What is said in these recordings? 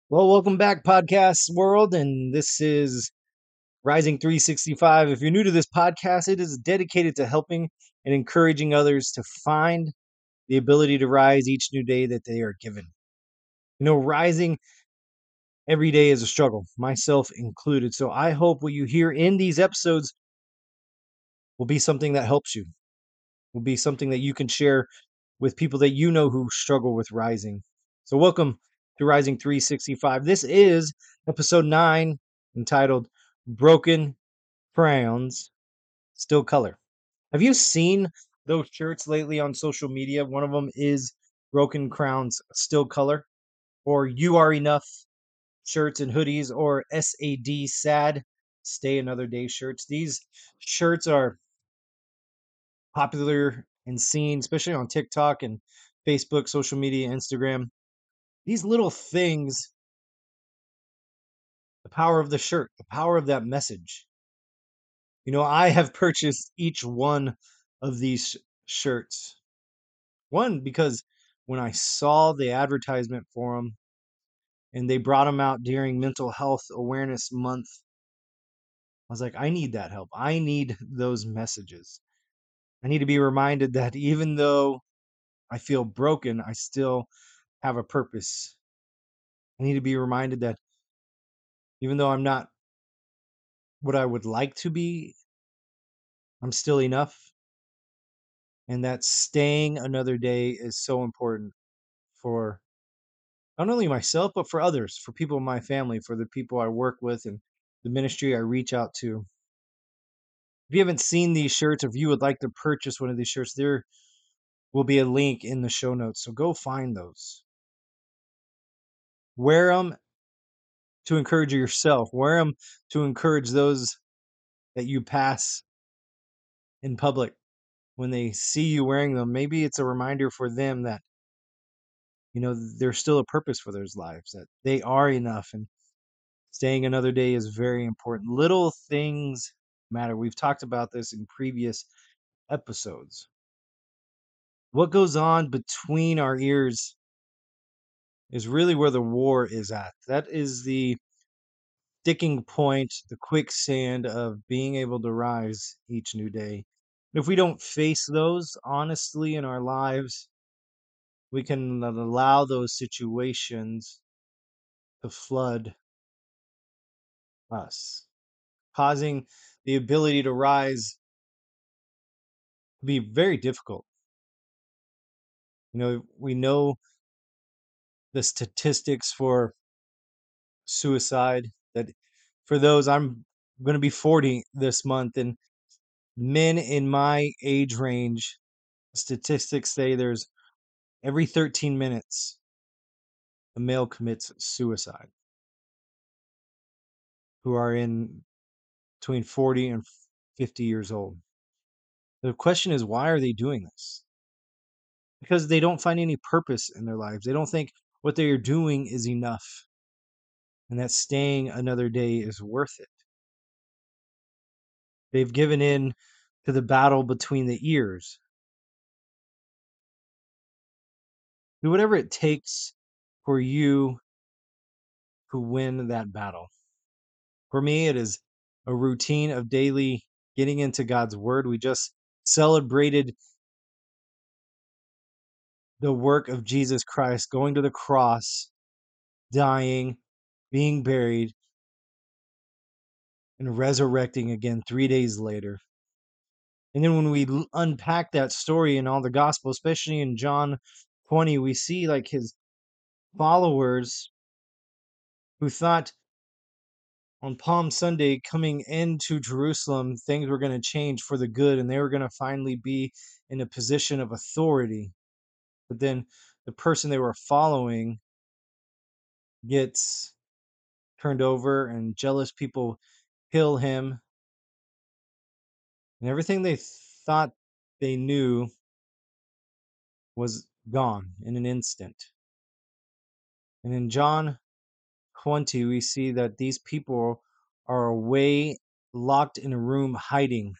Well, welcome back, podcast world. And this is Rising 365. If you're new to this podcast, it is dedicated to helping and encouraging others to find the ability to rise each new day that they are given. Rising every day is a struggle, myself included. So I hope what you hear in these episodes will be something that helps you, will be something that you can share with people that you know who struggle with rising. So, welcome to Rising 365. This is episode 9, entitled Broken Crayons Still Color. Have you seen those shirts lately on social media? One of them is Broken Crowns Still Color, or You Are Enough shirts and hoodies, or SAD Stay Another Day shirts. These shirts are popular and seen, especially on TikTok and Facebook, social media, Instagram. These little things, the power of the shirt, the power of that message. I have purchased each one of these shirts. One, because when I saw the advertisement for them and they brought them out during Mental Health Awareness Month, I was like, I need that help. I need those messages. I need to be reminded that even though I feel broken, I still have a purpose. I need to be reminded that even though I'm not what I would like to be, I'm still enough. And that staying another day is so important for not only myself, but for others, for people in my family, for the people I work with, and the ministry I reach out to. If you haven't seen these shirts, or if you would like to purchase one of these shirts, there will be a link in the show notes. So go find those. Wear them to encourage yourself, wear them to encourage those that you pass in public. When they see you wearing them, maybe it's a reminder for them that there's still a purpose for their lives, that they are enough, and staying another day is very important. Little things matter. We've talked about this in previous episodes. What goes on between our ears is really where the war is at. That is the sticking point, the quicksand of being able to rise each new day. If we don't face those honestly in our lives, we can allow those situations to flood us, causing the ability to rise to be very difficult. We know the statistics for suicide, that for those, I'm going to be 40 this month, and men in my age range, statistics say there's every 13 minutes a male commits suicide, who are in between 40 and 50 years old. The question is, why are they doing this? Because they don't find any purpose in their lives. They don't think what they are doing is enough, and that staying another day is worth it. They've given in to the battle between the ears. Do whatever it takes for you to win that battle. For me, it is a routine of daily getting into God's word. We just celebrated the work of Jesus Christ going to the cross, dying, being buried, and resurrecting again 3 days later. And then when we unpack that story in all the gospel, especially in John 20, we see like his followers who thought on Palm Sunday coming into Jerusalem, things were going to change for the good and they were going to finally be in a position of authority. But then the person they were following gets turned over and jealous people kill him. And everything they thought they knew was gone in an instant. And in John 20, we see that these people are away, locked in a room, hiding.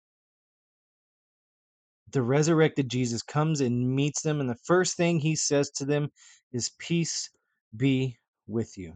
The resurrected Jesus comes and meets them, and the first thing he says to them is, "Peace be with you.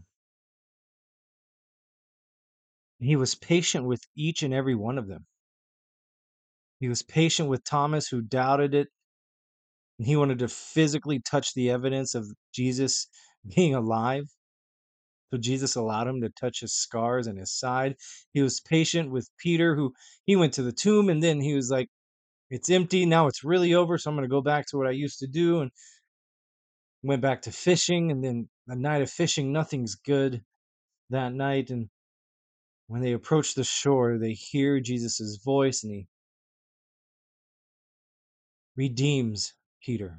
He was patient with each and every one of them. He was patient with Thomas, who doubted it, and he wanted to physically touch the evidence of Jesus being alive. So Jesus allowed him to touch his scars and his side. He was patient with Peter, who he went to the tomb and then he was like, it's empty. Now it's really over. So I'm going to go back to what I used to do. And went back to fishing. And then a night of fishing, nothing's good that night. And when they approach the shore, they hear Jesus' voice and he redeems Peter.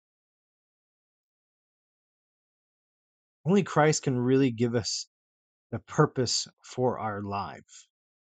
Only Christ can really give us the purpose for our life.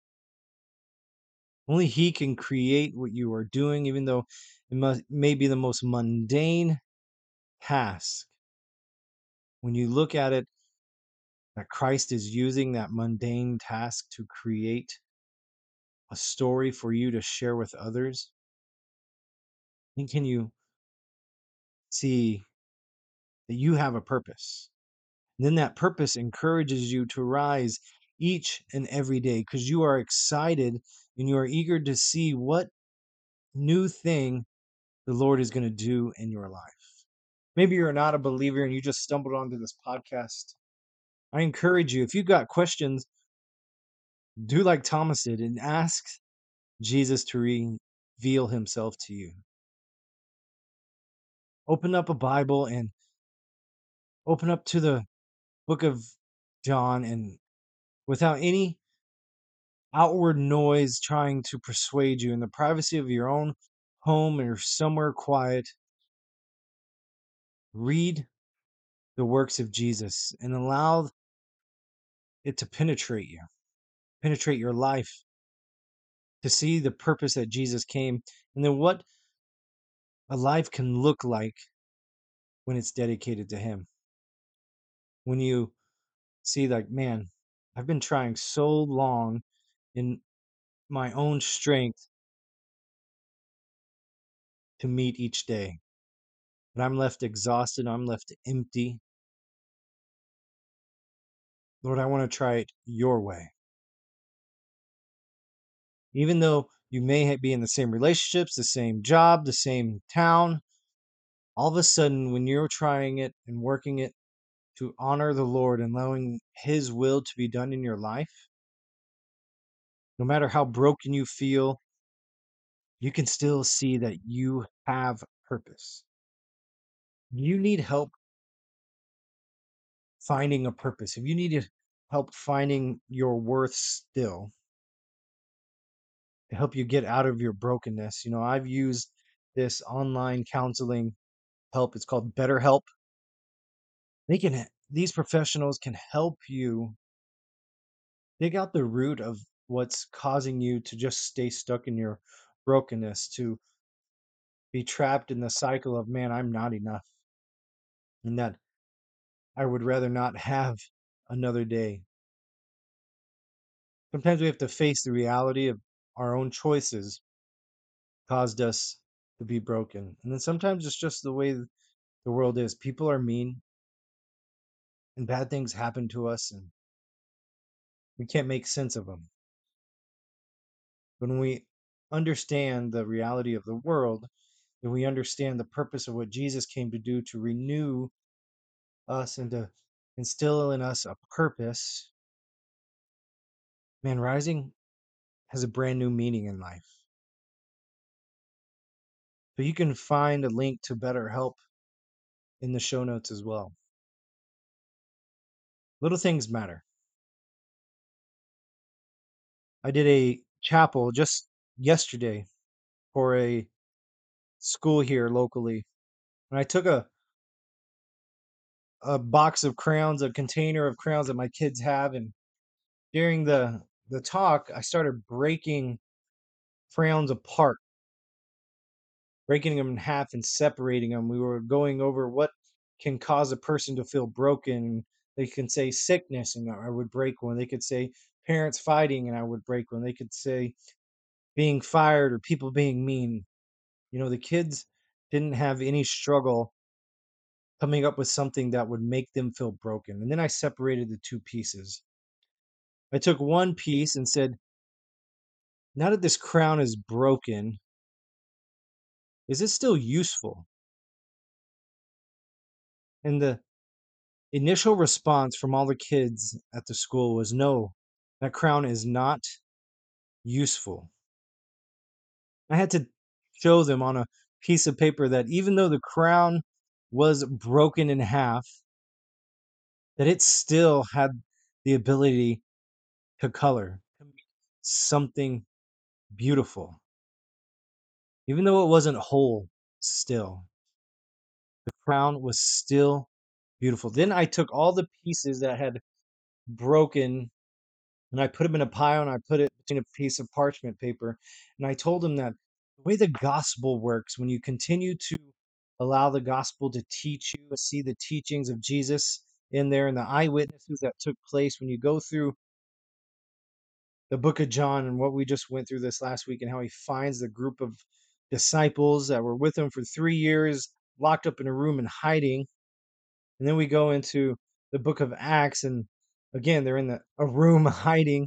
Only He can create what you are doing, even though may be the most mundane task. When you look at it, that Christ is using that mundane task to create a story for you to share with others, then can you see that you have a purpose? And then that purpose encourages you to rise each and every day because you are excited and you are eager to see what new thing the Lord is going to do in your life. Maybe you're not a believer and you just stumbled onto this podcast. I encourage you, if you've got questions, do like Thomas did and ask Jesus to reveal himself to you. Open up a Bible and open up to the book of John, and without any outward noise trying to persuade you, in the privacy of your own home or somewhere quiet, read the works of Jesus and allow it to penetrate your life, to see the purpose that Jesus came, and then what a life can look like when it's dedicated to Him. When you see, like, man, I've been trying so long in my own strength to meet each day, but I'm left exhausted, I'm left empty. Lord, I want to try it your way. Even though you may be in the same relationships, the same job, the same town, all of a sudden, when you're trying it and working it to honor the Lord and allowing His will to be done in your life, no matter how broken you feel, you can still see that you have purpose. You need help finding a purpose. If you need help finding your worth still, to help you get out of your brokenness, I've used this online counseling help. It's called BetterHelp. These professionals can help you dig out the root of what's causing you to just stay stuck in your brokenness, to be trapped in the cycle of, man, I'm not enough, and that I would rather not have another day. Sometimes we have to face the reality of our own choices caused us to be broken. And then sometimes it's just the way the world is. People are mean and bad things happen to us and we can't make sense of them. When we understand the reality of the world, and we understand the purpose of what Jesus came to do, to renew us and to instill in us a purpose, man, rising has a brand new meaning in life. So you can find a link to BetterHelp in the show notes as well. Little things matter. I did a chapel just yesterday for a school here locally. And I took a box of crayons, a container of crayons that my kids have, and during the talk, I started breaking crayons apart, breaking them in half and separating them. We were going over what can cause a person to feel broken. They can say sickness, and I would break one. They could say parents fighting, and I would break one. They could say being fired or people being mean. The kids didn't have any struggle coming up with something that would make them feel broken. And then I separated the two pieces. I took one piece and said, now that this crown is broken, is it still useful? And the initial response from all the kids at the school was no, that crown is not useful. I had to show them on a piece of paper that even though the crown was broken in half, that it still had the ability to color something beautiful. Even though it wasn't whole, still, the crown was still beautiful. Then I took all the pieces that had broken and I put them in a pile and I put it between a piece of parchment paper. And I told them that the way the gospel works, when you continue to allow the gospel to teach you, see the teachings of Jesus in there and the eyewitnesses that took place when you go through the book of John and what we just went through this last week and how he finds the group of disciples that were with him for 3 years, locked up in a room and hiding. And then we go into the book of Acts and again, they're in a room hiding.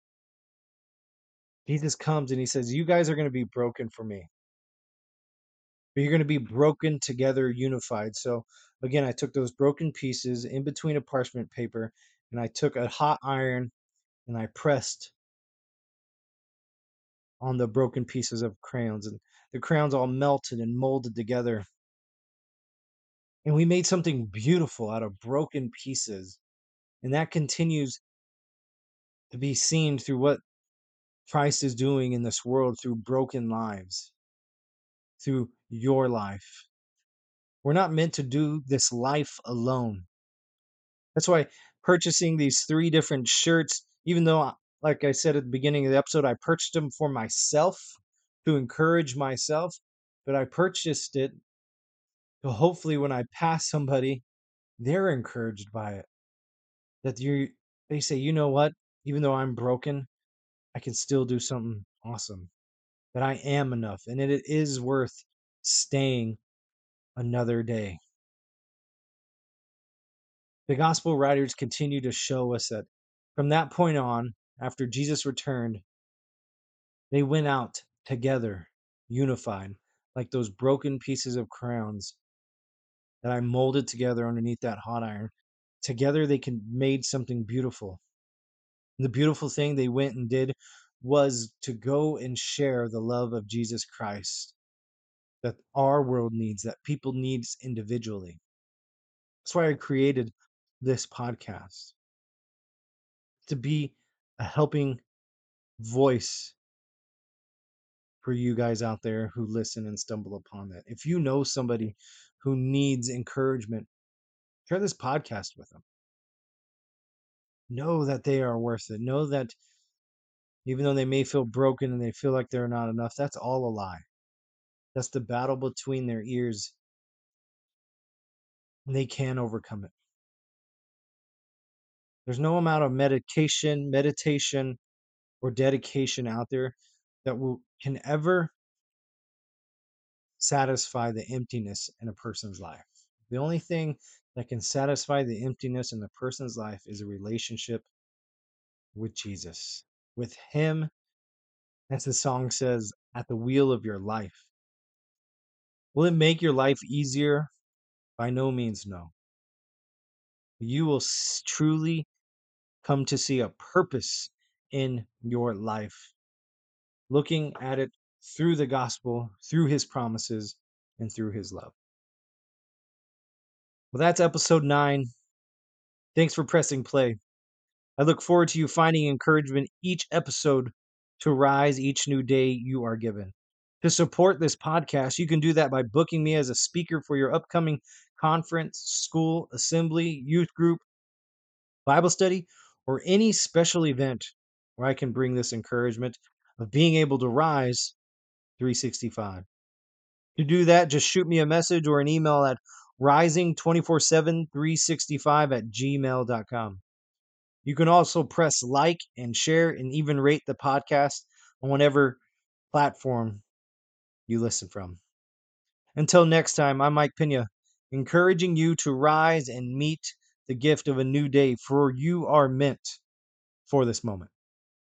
Jesus comes and he says, you guys are going to be broken for me, but you're going to be broken together, unified. So again, I took those broken pieces in between a parchment paper and I took a hot iron and I pressed on the broken pieces of crayons and the crayons all melted and molded together. And we made something beautiful out of broken pieces. And that continues to be seen through what Christ is doing in this world through broken lives, through your life. We're not meant to do this life alone. That's why purchasing these 3 different shirts, even though, like I said at the beginning of the episode, I purchased them for myself to encourage myself, but I purchased it so hopefully when I pass somebody, they're encouraged by it. That they say, you know what? Even though I'm broken, I can still do something awesome. That I am enough, and it is worth staying another day. The gospel writers continue to show us that from that point on, after Jesus returned, they went out together, unified, like those broken pieces of crowns that I molded together underneath that hot iron. Together they made something beautiful. The beautiful thing they went and did was to go and share the love of Jesus Christ that our world needs, that people needs individually. That's why I created this podcast, to be a helping voice for you guys out there who listen and stumble upon that. If you know somebody who needs encouragement, share this podcast with them. Know that they are worth it. Know that even though they may feel broken and they feel like they're not enough, that's all a lie. That's the battle between their ears. And they can overcome it. There's no amount of meditation, or dedication out there that can ever satisfy the emptiness in a person's life. The only thing that can satisfy the emptiness in a person's life is a relationship with Jesus. With Him, as the song says, at the wheel of your life. Will it make your life easier? By no means, no. You will truly come to see a purpose in your life, looking at it through the gospel, through His promises, and through His love. Well, that's episode 9. Thanks for pressing play. I look forward to you finding encouragement each episode to rise each new day you are given. To support this podcast, you can do that by booking me as a speaker for your upcoming conference, school, assembly, youth group, Bible study, or any special event where I can bring this encouragement of being able to rise 365. To do that, just shoot me a message or an email at rising247365 at gmail.com. You can also press like and share and even rate the podcast on whatever platform you listen from. Until next time, I'm Mike Pena, encouraging you to rise and meet the gift of a new day, for you are meant for this moment.